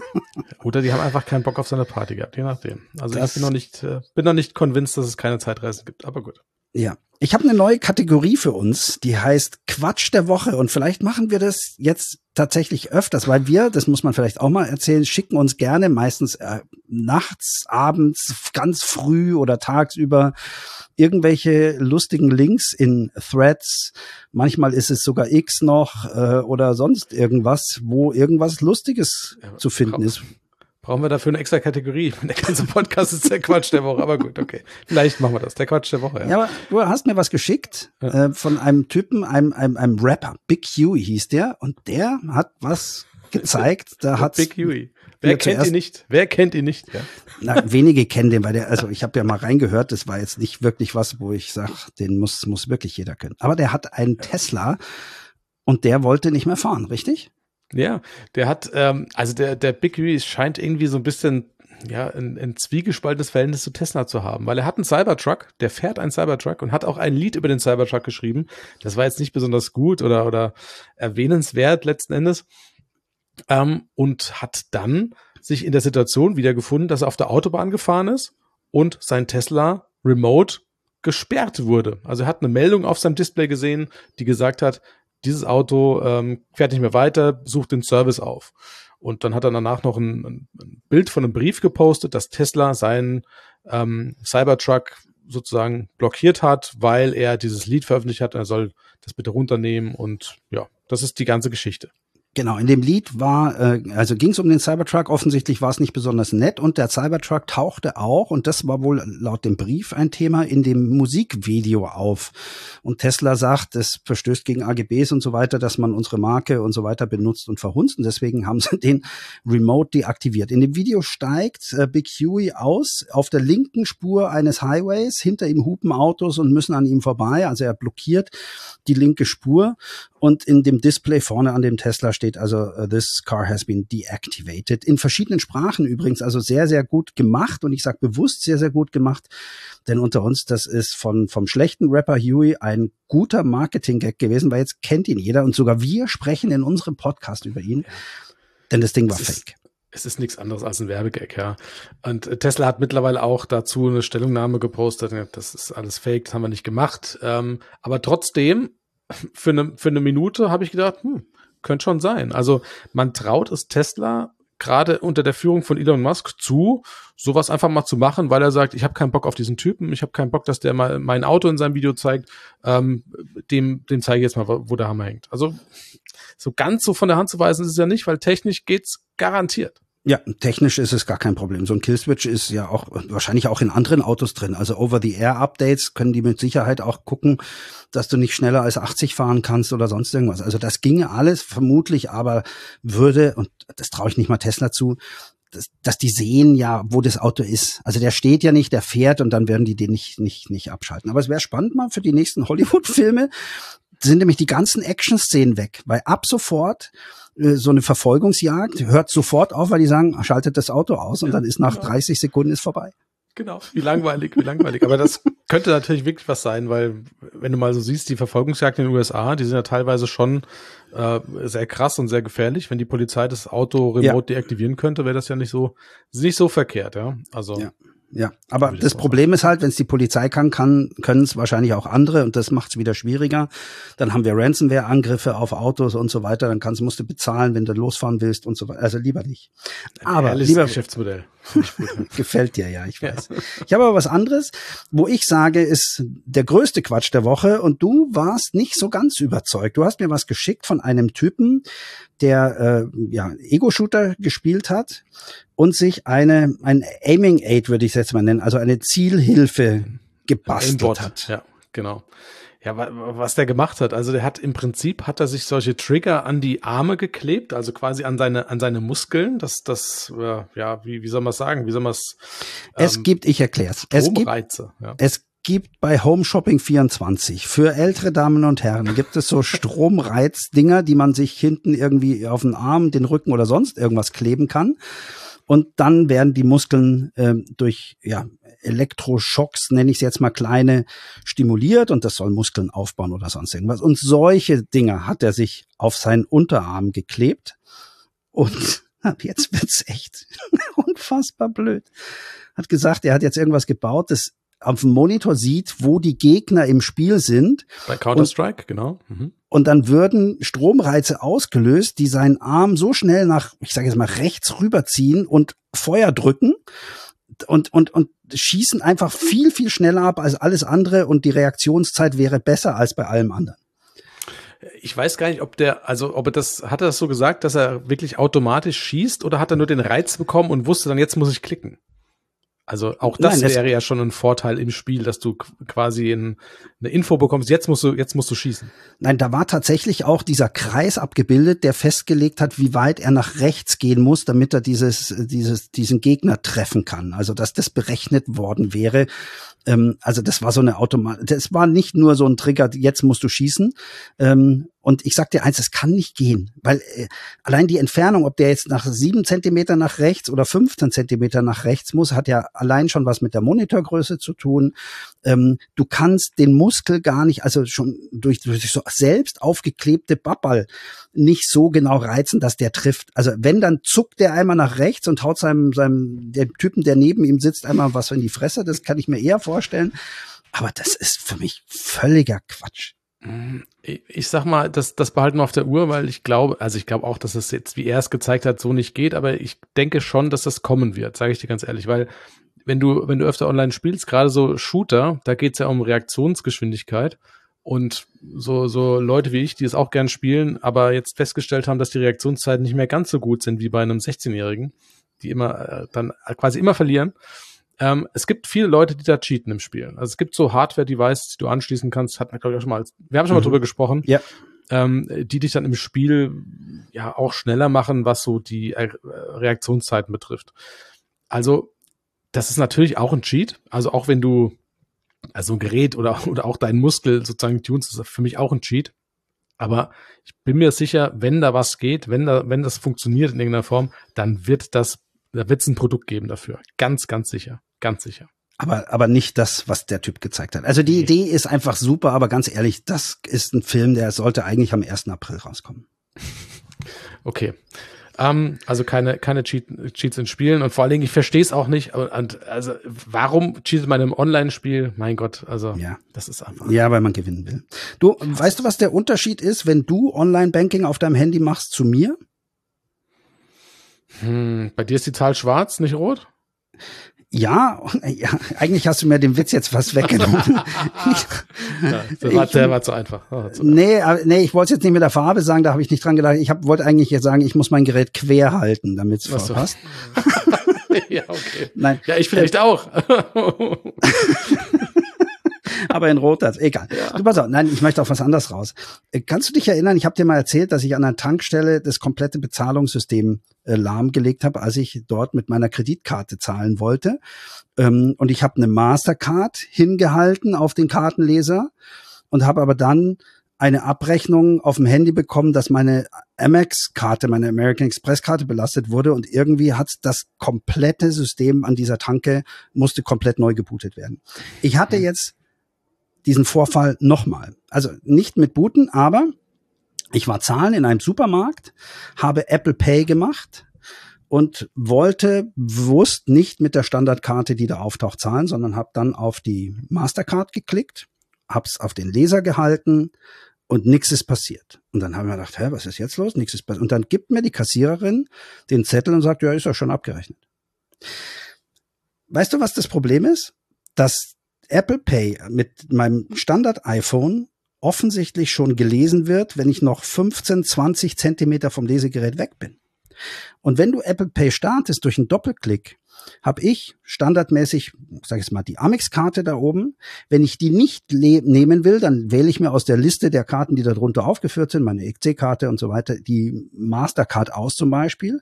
Oder die haben einfach keinen Bock auf seine Party gehabt, je nachdem. Also Das- ich bin noch nicht, äh, bin noch nicht convinced, dass es keine Zeitreisen gibt, aber gut. Ja. Ich habe eine neue Kategorie für uns, die heißt Quatsch der Woche. Und vielleicht machen wir das jetzt tatsächlich öfters, weil wir, das muss man vielleicht auch mal erzählen, schicken uns gerne meistens äh, nachts, abends, ganz früh oder tagsüber irgendwelche lustigen Links in Threads. Manchmal ist es sogar X noch äh, oder sonst irgendwas, wo irgendwas Lustiges Ja, zu finden komm. ist. Brauchen wir dafür eine extra Kategorie? Der ganze Podcast ist der Quatsch der Woche, aber gut, okay. Vielleicht machen wir das, der Quatsch der Woche. Ja, Ja, aber du hast mir was geschickt Ja. äh, von einem Typen, einem, einem, einem Rapper. Big Huey hieß der. Und der hat was gezeigt. Da hat Big Huey. Wer mir kennt zuerst- ihn nicht? Wer kennt ihn nicht? Ja. Na, wenige kennen den, weil der, also ich habe ja mal reingehört, das war jetzt nicht wirklich was, wo ich sage, den muss, muss wirklich jeder können. Aber der hat einen Tesla und der wollte nicht mehr fahren, richtig? Ja, der hat, ähm, also der, der Big Huey scheint irgendwie so ein bisschen, ja, ein, ein zwiegespaltenes Verhältnis zu Tesla zu haben, weil er hat einen Cybertruck, der fährt einen Cybertruck und hat auch ein Lied über den Cybertruck geschrieben. Das war jetzt nicht besonders gut oder, oder erwähnenswert letzten Endes. Ähm, und hat dann sich in der Situation wiedergefunden, dass er auf der Autobahn gefahren ist und sein Tesla remote gesperrt wurde. Also er hat eine Meldung auf seinem Display gesehen, die gesagt hat, dieses Auto ähm, fährt nicht mehr weiter, sucht den Service auf. Und dann hat er danach noch ein, ein, ein Bild von einem Brief gepostet, dass Tesla seinen ähm, Cybertruck sozusagen blockiert hat, weil er dieses Lied veröffentlicht hat. Er soll das bitte runternehmen und ja, das ist die ganze Geschichte. Genau, in dem Lied war, äh, also ging es um den Cybertruck, offensichtlich war es nicht besonders nett und der Cybertruck tauchte auch, und das war wohl laut dem Brief ein Thema, in dem Musikvideo auf. Und Tesla sagt, es verstößt gegen A G Bs und so weiter, dass man unsere Marke und so weiter benutzt und verhunzt, und deswegen haben sie den Remote deaktiviert. In dem Video steigt äh, Big Huey aus, auf der linken Spur eines Highways, hinter ihm hupen Autos und müssen an ihm vorbei, also er blockiert die linke Spur. Und in dem Display vorne an dem Tesla steht also, uh, this car has been deactivated. In verschiedenen Sprachen übrigens, also sehr, sehr gut gemacht. Und ich sage bewusst sehr, sehr gut gemacht. Denn unter uns, das ist von vom schlechten Rapper Huey ein guter Marketing-Gag gewesen, weil jetzt kennt ihn jeder. Und sogar wir sprechen in unserem Podcast über ihn. Denn das Ding war Es ist- fake. Es ist nichts anderes als ein Werbegag, ja. Und äh, Tesla hat mittlerweile auch dazu eine Stellungnahme gepostet. Ja, das ist alles fake, das haben wir nicht gemacht. Ähm, aber trotzdem, für eine, für eine Minute habe ich gedacht, hm, könnte schon sein. Also man traut es Tesla gerade unter der Führung von Elon Musk zu, sowas einfach mal zu machen, weil er sagt, ich habe keinen Bock auf diesen Typen, ich habe keinen Bock, dass der mal mein Auto in seinem Video zeigt, ähm, dem, dem zeige ich jetzt mal, wo der Hammer hängt. Also so ganz so von der Hand zu weisen ist es ja nicht, weil technisch geht's garantiert. Ja, technisch ist es gar kein Problem. So ein Killswitch ist ja auch wahrscheinlich auch in anderen Autos drin. Also Over-the-Air-Updates können die mit Sicherheit auch gucken, dass du nicht schneller als achtzig fahren kannst oder sonst irgendwas. Also das ginge alles vermutlich, aber würde, und das traue ich nicht mal Tesla zu, dass, dass die sehen ja, wo das Auto ist. Also der steht ja nicht, der fährt und dann werden die den nicht nicht nicht abschalten. Aber es wäre spannend mal für die nächsten Hollywood-Filme, sind nämlich die ganzen Action-Szenen weg, weil ab sofort so eine Verfolgungsjagd hört sofort auf, weil die sagen, schaltet das Auto aus und ja, dann ist nach genau. dreißig Sekunden ist vorbei. Genau, wie langweilig, wie langweilig. Aber das könnte natürlich wirklich was sein, weil wenn du mal so siehst, die Verfolgungsjagd in den U S A, die sind ja teilweise schon äh, sehr krass und sehr gefährlich. Wenn die Polizei das Auto remote ja. deaktivieren könnte, wäre das ja nicht so nicht so verkehrt, ja. Also ja. Ja, aber das Problem ist halt, wenn es die Polizei kann, kann können es wahrscheinlich auch andere und das macht es wieder schwieriger. Dann haben wir Ransomware-Angriffe auf Autos und so weiter. Dann kannst musst du bezahlen, wenn du losfahren willst und so weiter. Also lieber nicht. Aber Ehrliches lieber Geschäftsmodell. Gefällt dir ja, ich weiß. Ja. Ich habe aber was anderes, wo ich sage, ist der größte Quatsch der Woche und du warst nicht so ganz überzeugt. Du hast mir was geschickt von einem Typen, der äh, ja Ego-Shooter gespielt hat und sich eine ein Aiming Aid, würde ich es jetzt mal nennen, also eine Zielhilfe gebastelt Aimbot. hat. Ja, genau. Ja, was der gemacht hat, also der hat im Prinzip, hat er sich solche Trigger an die Arme geklebt, also quasi an seine an seine Muskeln, das, das, äh, ja, wie, wie soll man es sagen, wie soll man es ähm, Es gibt, ich erklär's. Es gibt, ja. es gibt bei Home Shopping vierundzwanzig für ältere Damen und Herren gibt es so Stromreizdinger, die man sich hinten irgendwie auf den Arm, den Rücken oder sonst irgendwas kleben kann. Und dann werden die Muskeln äh, durch ja Elektroschocks, nenne ich es jetzt mal kleine, stimuliert und das soll Muskeln aufbauen oder sonst irgendwas. Und solche Dinge hat er sich auf seinen Unterarm geklebt. Und jetzt wird's echt unfassbar blöd. Hat gesagt, er hat jetzt irgendwas gebaut, das auf dem Monitor sieht, wo die Gegner im Spiel sind. Bei Counter-Strike, genau. Mhm. Und dann würden Stromreize ausgelöst, die seinen Arm so schnell nach, ich sage jetzt mal, rechts rüberziehen und Feuer drücken und, und, und schießen einfach viel, viel schneller ab als alles andere und die Reaktionszeit wäre besser als bei allem anderen. Ich weiß gar nicht, ob der, also ob er das, hat er das so gesagt, dass er wirklich automatisch schießt oder hat er nur den Reiz bekommen und wusste dann, jetzt muss ich klicken? Also auch das Nein, wäre ja schon ein Vorteil im Spiel, dass du quasi in, eine Info bekommst, jetzt musst du, jetzt musst du schießen. Nein, da war tatsächlich auch dieser Kreis abgebildet, der festgelegt hat, wie weit er nach rechts gehen muss, damit er dieses, dieses, diesen Gegner treffen kann. Also, dass das berechnet worden wäre. Ähm, also, das war so eine Automat, das war nicht nur so ein Trigger, jetzt musst du schießen. Ähm, Und ich sag dir eins, es kann nicht gehen, weil äh, allein die Entfernung, ob der jetzt nach sieben Zentimeter nach rechts oder fünfzehn Zentimeter nach rechts muss, hat ja allein schon was mit der Monitorgröße zu tun. Ähm, du kannst den Muskel gar nicht, also schon durch, durch so selbst aufgeklebte Babbel nicht so genau reizen, dass der trifft. Also wenn, dann zuckt der einmal nach rechts und haut seinem, seinem der Typen, der neben ihm sitzt, einmal was in die Fresse. Das kann ich mir eher vorstellen. Aber das ist für mich völliger Quatsch. Ich sag mal, das, das behalten wir auf der Uhr, weil ich glaube, also ich glaube auch, dass es jetzt, wie er es gezeigt hat, so nicht geht, aber ich denke schon, dass das kommen wird, sage ich dir ganz ehrlich, weil wenn du, wenn du öfter online spielst, gerade so Shooter, da geht's ja um Reaktionsgeschwindigkeit und so, so Leute wie ich, die es auch gern spielen, aber jetzt festgestellt haben, dass die Reaktionszeiten nicht mehr ganz so gut sind wie bei einem sechzehnjährigen, die immer, äh, dann quasi immer verlieren. Ähm, es gibt viele Leute, die da cheaten im Spiel. Also es gibt so Hardware-Devices, die du anschließen kannst, hat man glaube ich auch schon mal, wir haben schon mal mhm. drüber gesprochen, ja. ähm, die dich dann im Spiel ja auch schneller machen, was so die äh, Reaktionszeiten betrifft. Also das ist natürlich auch ein Cheat. Also auch wenn du also ein Gerät oder oder auch deinen Muskel sozusagen tunst, ist das für mich auch ein Cheat. Aber ich bin mir sicher, wenn da was geht, wenn da wenn das funktioniert in irgendeiner Form, dann wird das da wird es ein Produkt geben dafür. Ganz, ganz sicher. Ganz sicher. Aber, aber nicht das, was der Typ gezeigt hat. Also die nee. Idee ist einfach super, aber ganz ehrlich, das ist ein Film, der sollte eigentlich am ersten April rauskommen. Okay. Um, also keine, keine Cheat, Cheats in Spielen und vor allen Dingen, ich verstehe es auch nicht. Und, also warum cheatet man im Online-Spiel? Mein Gott, also ja. das ist einfach. Ja, weil man gewinnen will. Du, weißt du, was der Unterschied ist, wenn du Online-Banking auf deinem Handy machst zu mir? Hm, bei dir ist die Zahl schwarz, nicht rot? Ja, ja, eigentlich hast du mir den Witz jetzt fast weggenommen. ja, das war, der war zu einfach. Oh, zu nee, nee, ich wollte es jetzt nicht mit der Farbe sagen, da habe ich nicht dran gedacht. Ich hab, wollte eigentlich jetzt sagen, ich muss mein Gerät quer halten, damit es vorpasst. ja, okay. Nein. Ja, ich vielleicht auch. Aber in Rot, das egal. Ja. Du pass auf, nein, ich möchte auf was anderes raus. Kannst du dich erinnern, ich habe dir mal erzählt, dass ich an einer Tankstelle das komplette Bezahlungssystem äh, lahmgelegt habe, als ich dort mit meiner Kreditkarte zahlen wollte. Ähm, und ich habe eine Mastercard hingehalten auf den Kartenleser und habe aber dann eine Abrechnung auf dem Handy bekommen, dass meine Amex-Karte, meine American Express-Karte belastet wurde und irgendwie hat das komplette System an dieser Tanke, musste komplett neu gebootet werden. Ich hatte jetzt diesen Vorfall nochmal. Also nicht mit Booten, aber ich war zahlen in einem Supermarkt, habe Apple Pay gemacht und wollte bewusst nicht mit der Standardkarte, die da auftaucht, zahlen, sondern habe dann auf die Mastercard geklickt, hab's auf den Laser gehalten und nichts ist passiert. Und dann haben wir gedacht, hä, was ist jetzt los? Nichts ist passiert. Und dann gibt mir die Kassiererin den Zettel und sagt, ja, ist ja schon abgerechnet. Weißt du, was das Problem ist? Dass Apple Pay mit meinem Standard-iPhone offensichtlich schon gelesen wird, wenn ich noch fünfzehn, zwanzig Zentimeter vom Lesegerät weg bin. Und wenn du Apple Pay startest durch einen Doppelklick, habe ich standardmäßig, sag ich mal, die Amex-Karte da oben. Wenn ich die nicht nehmen will, dann wähle ich mir aus der Liste der Karten, die da drunter aufgeführt sind, meine E C-Karte und so weiter, die Mastercard aus zum Beispiel.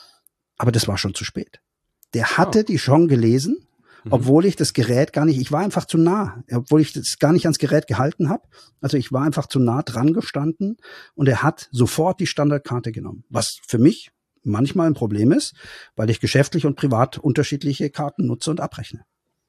Aber das war schon zu spät. Der hatte oh. die schon gelesen, obwohl ich das Gerät gar nicht, ich war einfach zu nah, obwohl ich das gar nicht ans Gerät gehalten habe. Also ich war einfach zu nah dran gestanden und er hat sofort die Standardkarte genommen. Was für mich manchmal ein Problem ist, weil ich geschäftlich und privat unterschiedliche Karten nutze und abrechne.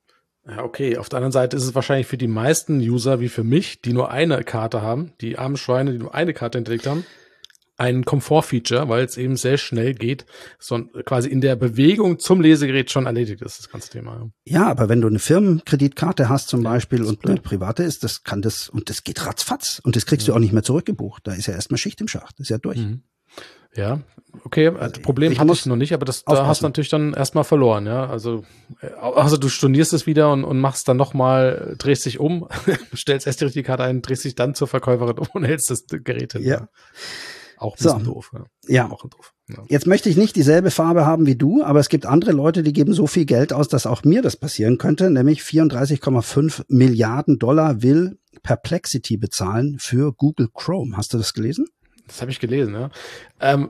Ja, okay. Auf der anderen Seite ist es wahrscheinlich für die meisten User wie für mich, die nur eine Karte haben, die armen Schweine, die nur eine Karte hinterlegt haben, ein Komfortfeature, weil es eben sehr schnell geht, so quasi in der Bewegung zum Lesegerät schon erledigt ist, das ganze Thema. Ja, aber wenn du eine Firmenkreditkarte hast zum ja, Beispiel und eine private ist, das kann das, und das geht ratzfatz und das kriegst ja. du auch nicht mehr zurückgebucht. Da ist ja erstmal Schicht im Schacht, das ist ja durch. Mhm. Ja, okay, das Problem hatte ich noch nicht, aber das da hast du natürlich dann erstmal verloren, ja. Also, also du stornierst es wieder und, und machst dann nochmal, drehst dich um, stellst erst die richtige Karte ein, drehst dich dann zur Verkäuferin um und hältst das Gerät hin. Ja. ja. Auch ein bisschen so. doof. Ja. Ja. Auch doof. Ja. Jetzt möchte ich nicht dieselbe Farbe haben wie du, aber es gibt andere Leute, die geben so viel Geld aus, dass auch mir das passieren könnte, nämlich vierunddreißig Komma fünf Milliarden Dollar will Perplexity bezahlen für Google Chrome. Hast du das gelesen? Das habe ich gelesen, ja. Ähm,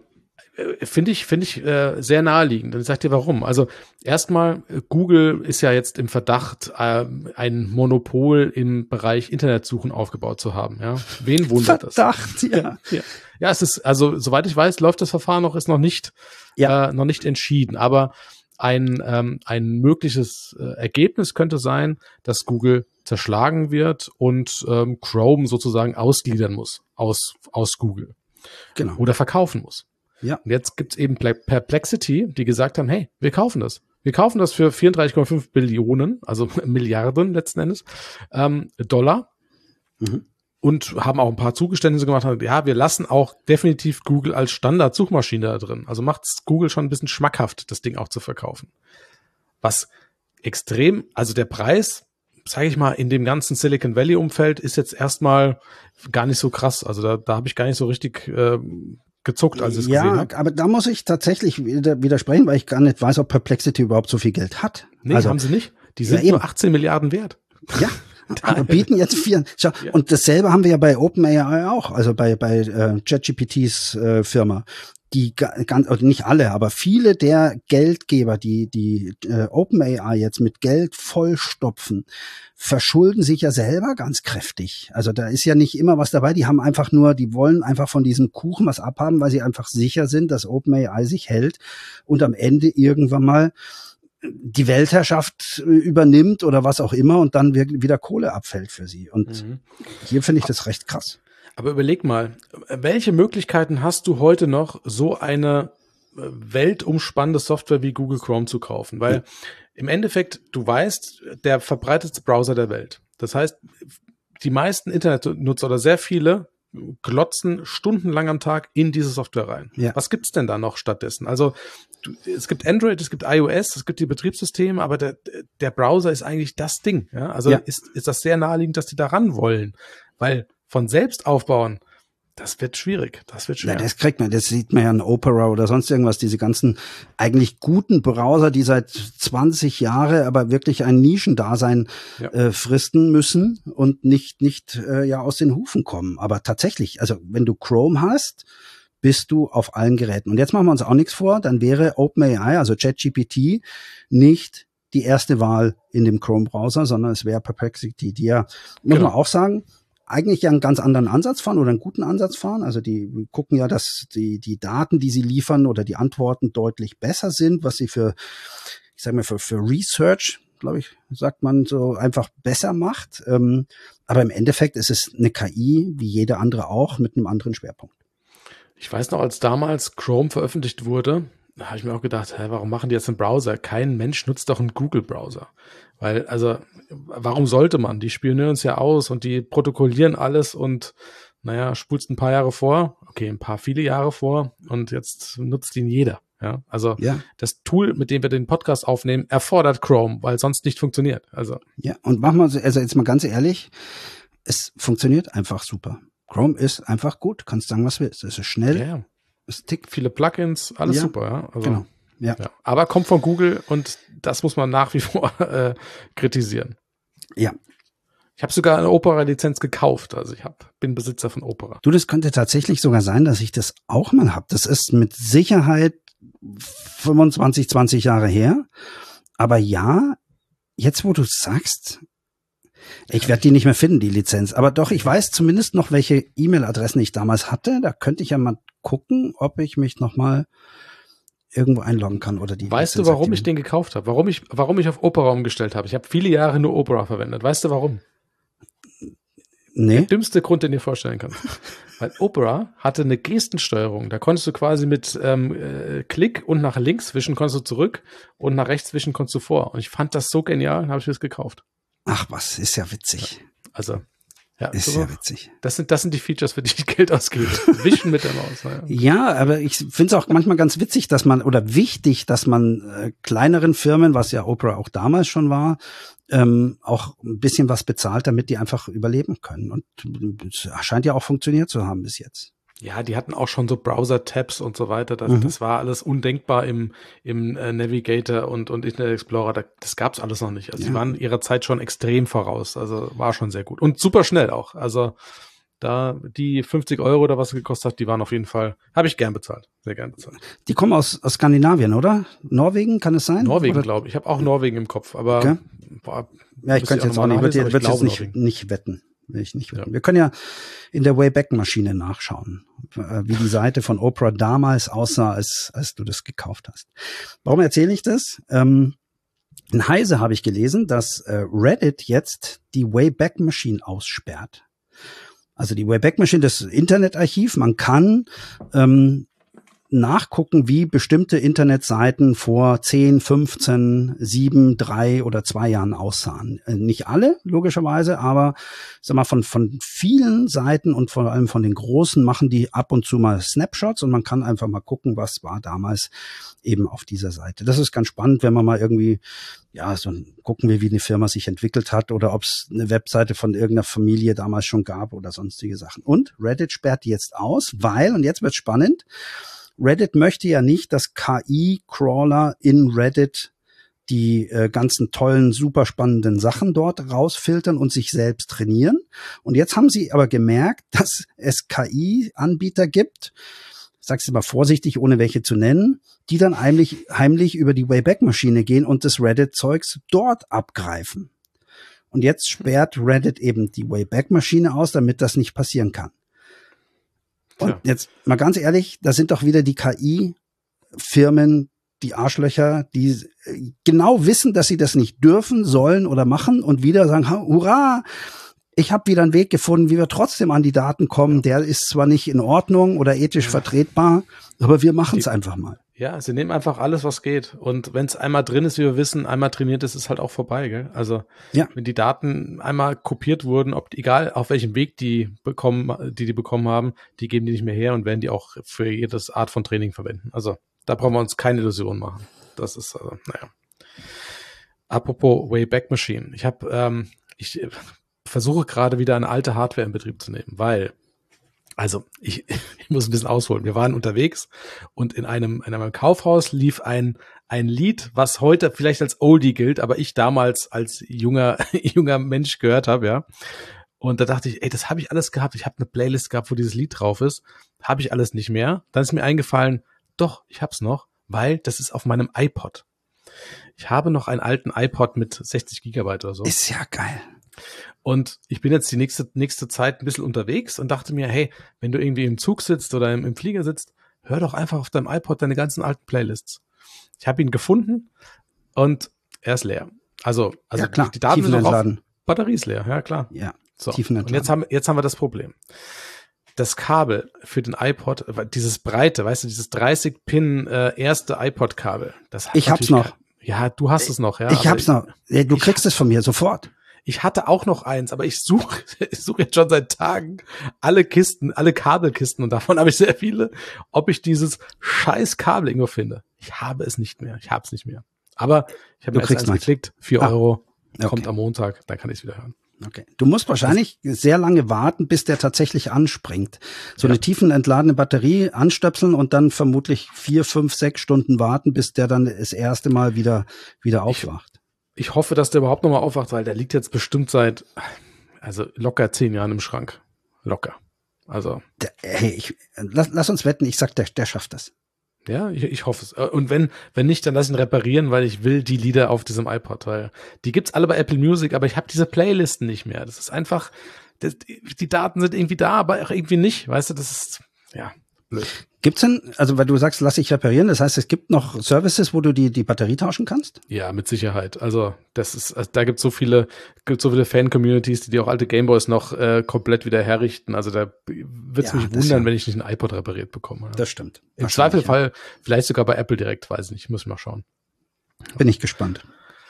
Finde ich, finde ich äh, sehr naheliegend. Und ich sag dir warum. Also erstmal, Google ist ja jetzt im Verdacht, äh, ein Monopol im Bereich Internetsuchen aufgebaut zu haben. Ja, wen wundert das? Verdacht, ja. ja. Ja, es ist, also soweit ich weiß, läuft das Verfahren noch, ist noch nicht, ja. äh, noch nicht entschieden. Aber ein ähm, ein mögliches äh, Ergebnis könnte sein, dass Google zerschlagen wird und ähm, Chrome sozusagen ausgliedern muss aus aus Google. Genau. Oder verkaufen muss. Ja. Und jetzt gibt's eben Perplexity, die gesagt haben, hey, wir kaufen das. Wir kaufen das für vierunddreißig Komma fünf Billionen, also Milliarden letzten Endes, ähm, Dollar. Mhm. Und haben auch ein paar Zugeständnisse gemacht. Ja, wir lassen auch definitiv Google als Standard-Suchmaschine da drin. Also macht's Google schon ein bisschen schmackhaft, das Ding auch zu verkaufen. Was extrem, also der Preis, sage ich mal, in dem ganzen Silicon Valley-Umfeld ist jetzt erstmal gar nicht so krass. Also da, da habe ich gar nicht so richtig äh, gezuckt, als ich es ja, gesehen habe. Ja, aber da muss ich tatsächlich widersprechen, weil ich gar nicht weiß, ob Perplexity überhaupt so viel Geld hat. Nee, also, haben sie nicht. Die sind ja, nur achtzehn Milliarden wert. Ja, aber bieten jetzt vier. Schau, ja. Und dasselbe haben wir ja bei OpenAI auch, also bei bei äh, ChatGPTs äh, Firma. Die ganz, also nicht alle, aber viele der Geldgeber, die die äh, OpenAI jetzt mit Geld vollstopfen, verschulden sich ja selber ganz kräftig. Also da ist ja nicht immer was dabei. Die haben einfach nur, die wollen einfach von diesem Kuchen was abhaben, weil sie einfach sicher sind, dass OpenAI sich hält und am Ende irgendwann mal die Weltherrschaft übernimmt oder was auch immer und dann wieder Kohle abfällt für sie. Und mhm. hier finde ich das recht krass. Aber überleg mal, welche Möglichkeiten hast du heute noch, so eine weltumspannende Software wie Google Chrome zu kaufen? Weil ja. im Endeffekt, du weißt, der verbreitetste Browser der Welt. Das heißt, die meisten Internetnutzer oder sehr viele glotzen stundenlang am Tag in diese Software rein. Ja. Was gibt's denn da noch stattdessen? Also du, es gibt Android, es gibt iOS, es gibt die Betriebssysteme, aber der, der Browser ist eigentlich das Ding. Ja? Also ja. ist, ist das sehr naheliegend, dass die da ran wollen. Weil von selbst aufbauen, das wird schwierig. Das wird schwer. Ja, das kriegt man, das sieht man ja in Opera oder sonst irgendwas, diese ganzen eigentlich guten Browser, die seit zwanzig Jahre aber wirklich ein Nischendasein ja. äh, fristen müssen und nicht, nicht äh, ja aus den Hufen kommen. Aber tatsächlich, also wenn du Chrome hast, bist du auf allen Geräten. Und jetzt machen wir uns auch nichts vor, dann wäre OpenAI, also ChatGPT, nicht die erste Wahl in dem Chrome-Browser, sondern es wäre Perplexity, die ja, muss genau. man auch sagen, eigentlich ja einen ganz anderen Ansatz fahren oder einen guten Ansatz fahren. Also die gucken ja, dass die die Daten, die sie liefern oder die Antworten deutlich besser sind, was sie für, ich sage mal, für, für Research, glaube ich, sagt man so, einfach besser macht. Ähm, aber im Endeffekt ist es eine K I, wie jede andere auch, mit einem anderen Schwerpunkt. Ich weiß noch, als damals Chrome veröffentlicht wurde, da habe ich mir auch gedacht, hä, warum machen die jetzt einen Browser? Kein Mensch nutzt doch einen Google-Browser. Weil, also, warum sollte man? Die spionieren uns ja aus und die protokollieren alles und, naja, spulst ein paar Jahre vor, okay, ein paar viele Jahre vor und jetzt nutzt ihn jeder. Ja, also ja. das Tool, mit dem wir den Podcast aufnehmen, erfordert Chrome, weil sonst nicht funktioniert. Also ja, und machen wir, also jetzt mal ganz ehrlich, es funktioniert einfach super. Chrome ist einfach gut, kannst sagen, was willst. Es ist schnell, ja. es tickt. Viele Plugins, alles ja. super. Ja, also, genau. Ja. ja. Aber kommt von Google und das muss man nach wie vor äh, kritisieren. Ja. Ich habe sogar eine Opera-Lizenz gekauft, also ich hab, bin Besitzer von Opera. Du, das könnte tatsächlich sogar sein, dass ich das auch mal habe. Das ist mit Sicherheit fünfundzwanzig, zwanzig Jahre her. Aber ja, jetzt wo du es sagst, ich werde die nicht mehr finden, die Lizenz. Aber doch, ich weiß zumindest noch, welche E-Mail-Adressen ich damals hatte. Da könnte ich ja mal gucken, ob ich mich noch mal irgendwo einloggen kann oder die. Weißt Lizenz du, warum aktivieren. Ich den gekauft habe? Warum ich, warum ich auf Opera umgestellt habe? Ich habe viele Jahre nur Opera verwendet. Weißt du, warum? Nee. Der dümmste Grund, den du dir vorstellen kannst. Weil Opera hatte eine Gestensteuerung. Da konntest du quasi mit ähm, äh, Klick und nach links wischen konntest du zurück und nach rechts wischen konntest du vor. Und ich fand das so genial, habe ich das gekauft. Ach was, ist ja witzig. Ja, also, ja. Ist so, ja witzig. Das sind, das sind die Features, für die ich Geld ausgebe. Wischen mit der Maus. Ja, ja, aber ich finde es auch manchmal ganz witzig, dass man, oder wichtig, dass man äh, kleineren Firmen, was ja Opera auch damals schon war, ähm, auch ein bisschen was bezahlt, damit die einfach überleben können. Und es scheint ja auch funktioniert zu haben bis jetzt. Ja, die hatten auch schon so Browser-Tabs und so weiter. Das, Mhm. das war alles undenkbar im, im äh, Navigator und, und Internet Explorer. Da, das gab's alles noch nicht. Also Ja. die waren ihrer Zeit schon extrem voraus. Also war schon sehr gut. Und super schnell auch. Also da die fünfzig Euro oder was es gekostet hat, die waren auf jeden Fall, habe ich gern bezahlt. Sehr gern bezahlt. Die kommen aus, aus Skandinavien, oder? Norwegen, kann es sein? Norwegen, glaube ich. Ich habe auch Norwegen im Kopf. Aber Okay. boah, Ja, ich müsste könnte jetzt noch auch mal nicht, würde nachlesen, aber würd ich jetzt glaube nicht, Norwegen. nicht wetten. Will ich nicht wetten. Ja. Wir können ja in der Wayback-Maschine nachschauen, äh, wie die Seite von Opera damals aussah, als, als du das gekauft hast. Warum erzähle ich das? Ähm, in Heise habe ich gelesen, dass äh, Reddit jetzt die Wayback Machine aussperrt. Also die Wayback Machine, das Internetarchiv, man kann ähm, nachgucken, wie bestimmte Internetseiten vor zehn, fünfzehn, sieben, drei oder zwei Jahren aussahen. Äh, nicht alle, logischerweise, aber sag mal, von, von vielen Seiten und vor allem von den großen machen die ab und zu mal Snapshots und man kann einfach mal gucken, was war damals eben auf dieser Seite. Das ist ganz spannend, wenn man mal irgendwie, ja, so gucken wir, wie eine Firma sich entwickelt hat oder ob es eine Webseite von irgendeiner Familie damals schon gab oder sonstige Sachen. Und Reddit sperrt die jetzt aus, weil, und jetzt wird's spannend, Reddit möchte ja nicht, dass K I-Crawler in Reddit die äh, ganzen tollen, super spannenden Sachen dort rausfiltern und sich selbst trainieren. Und jetzt haben sie aber gemerkt, dass es K I-Anbieter gibt, ich sag's mal vorsichtig, ohne welche zu nennen, die dann heimlich, heimlich über die Wayback-Maschine gehen und das Reddit-Zeugs dort abgreifen. Und jetzt sperrt Reddit eben die Wayback-Maschine aus, damit das nicht passieren kann. Und ja. Jetzt mal ganz ehrlich, da sind doch wieder die K I-Firmen, die Arschlöcher, die genau wissen, dass sie das nicht dürfen, sollen oder machen und wieder sagen, hurra, ich habe wieder einen Weg gefunden, wie wir trotzdem an die Daten kommen. Der ist zwar nicht in Ordnung oder ethisch ja. vertretbar, aber wir machen es einfach mal. Ja, sie nehmen einfach alles, was geht. Und wenn es einmal drin ist, wie wir wissen, einmal trainiert ist, ist es halt auch vorbei. Gell? Also ja. wenn die Daten einmal kopiert wurden, ob egal auf welchem Weg die bekommen, die die bekommen haben, die geben die nicht mehr her und werden die auch für jedes Art von Training verwenden. Also Da brauchen wir uns keine Illusionen machen. Das ist, also, naja. Apropos Wayback Machine. Ich habe, ähm, ich versuche gerade wieder eine alte Hardware in Betrieb zu nehmen, weil, also ich, ich muss ein bisschen ausholen. Wir waren unterwegs und in einem, in einem Kaufhaus lief ein, ein Lied, was heute vielleicht als Oldie gilt, aber ich damals als junger, junger Mensch gehört habe, ja. Und da dachte ich, ey, das habe ich alles gehabt. Ich habe eine Playlist gehabt, wo dieses Lied drauf ist. Habe ich alles nicht mehr. Dann ist mir eingefallen, doch, ich hab's noch, weil das ist auf meinem iPod. Ich habe noch einen alten iPod mit sechzig Gigabyte oder so. Ist ja geil. Und ich bin jetzt die nächste, nächste Zeit ein bisschen unterwegs und dachte mir, hey, wenn du irgendwie im Zug sitzt oder im, im Flieger sitzt, hör doch einfach auf deinem iPod deine ganzen alten Playlists. Ich habe ihn gefunden und er ist leer. Also, also ja, klar. die Daten sind noch auf, Batterie ist leer, ja klar. Ja, so. Und jetzt haben, jetzt haben wir das Problem. Das Kabel für den iPod, dieses breite, weißt du, dieses dreißig Pin äh, erste iPod-Kabel. Das hat ich hab's noch. Ja, du hast es noch, ja. Ich hab's noch. Du kriegst es von mir sofort. Ich hatte auch noch eins, aber ich suche ich suche jetzt schon seit Tagen alle Kisten, alle Kabelkisten und davon habe ich sehr viele, ob ich dieses scheiß Kabel irgendwo finde. Ich habe es nicht mehr. Ich habe es nicht mehr. Aber ich habe mir jetzt eins geklickt, vier Euro, ah, kommt okay. am Montag, dann kann ich es wieder hören. Okay. Du musst wahrscheinlich sehr lange warten, bis der tatsächlich anspringt. So ja. eine tiefenentladene Batterie anstöpseln und dann vermutlich vier, fünf, sechs Stunden warten, bis der dann das erste Mal wieder, wieder aufwacht. Ich, ich hoffe, dass der überhaupt nochmal aufwacht, weil der liegt jetzt bestimmt seit, also locker zehn Jahren im Schrank. Locker. Also. Der, hey, ich, lass, lass uns wetten, ich sag, der, der schafft das. Ja, ich, ich hoffe es. Und wenn, wenn nicht, dann lass ihn reparieren, weil ich will die Lieder auf diesem iPod, weil die gibt's alle bei Apple Music, aber ich habe diese Playlisten nicht mehr. Das ist einfach, das, die Daten sind irgendwie da, aber auch irgendwie nicht. Weißt du, das ist, ja, blöd. Gibt's denn, also weil du sagst, lass ich reparieren, das heißt, es gibt noch Services, wo du die, die Batterie tauschen kannst? Ja, mit Sicherheit. Also das ist, also, da gibt's so viele, gibt so viele Fan-Communities, die die auch alte Gameboys noch äh, komplett wieder herrichten. Also da wird's ja, mich wundern, ja. wenn ich nicht ein iPod repariert bekomme. Ja. Das stimmt. Im Zweifelfall ja. vielleicht sogar bei Apple direkt, weiß ich nicht. Muss ich mal schauen. Bin ich gespannt.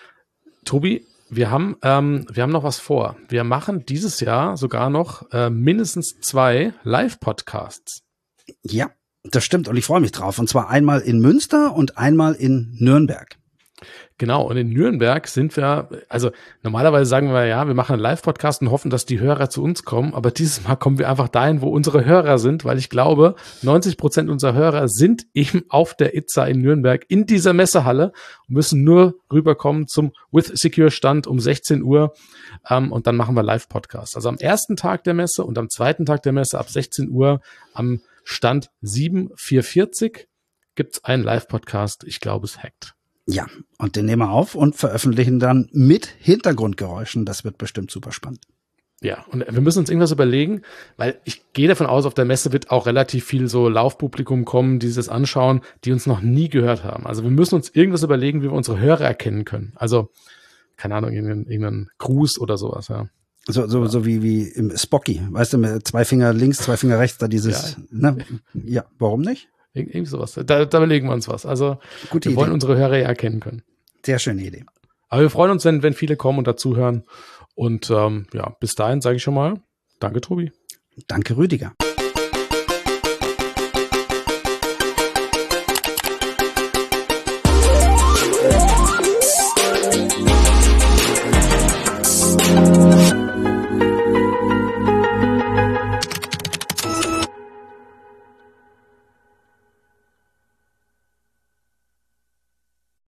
Tobi, wir haben, ähm, wir haben noch was vor. Wir machen dieses Jahr sogar noch äh, mindestens zwei Live-Podcasts. Ja. Das stimmt und ich freue mich drauf. Und zwar einmal in Münster und einmal in Nürnberg. Genau, und in Nürnberg sind wir, also normalerweise sagen wir ja, wir machen einen Live-Podcast und hoffen, dass die Hörer zu uns kommen, aber dieses Mal kommen wir einfach dahin, wo unsere Hörer sind, weil ich glaube, neunzig Prozent unserer Hörer sind eben auf der I T S A in Nürnberg in dieser Messehalle und müssen nur rüberkommen zum With Secure Stand um sechzehn Uhr ähm, und dann machen wir Live-Podcast. Also am ersten Tag der Messe und am zweiten Tag der Messe ab sechzehn Uhr am Stand sieben vier vierzig gibt's einen Live-Podcast. Ich glaube, es hackt. Ja, und den nehmen wir auf und veröffentlichen dann mit Hintergrundgeräuschen. Das wird bestimmt super spannend. Ja, und wir müssen uns irgendwas überlegen, weil ich gehe davon aus, auf der Messe wird auch relativ viel so Laufpublikum kommen, die sich das anschauen, die uns noch nie gehört haben. Also wir müssen uns irgendwas überlegen, wie wir unsere Hörer erkennen können. Also, keine Ahnung, irgendeinen, irgendeinen Gruß oder sowas, ja. So, so, ja. so wie, wie im Spocky, weißt du, mit zwei Finger links, zwei Finger rechts, da dieses, ja, ne? Ja, warum nicht? Ir- irgendwie sowas. Da, da überlegen wir uns was. Also, Gute wir Idee. wollen unsere Hörer ja erkennen können. Sehr schöne Idee. Aber wir freuen uns, wenn, wenn viele kommen und dazuhören. Und ähm, ja, bis dahin sage ich schon mal, danke, Tobi. Danke, Rüdiger.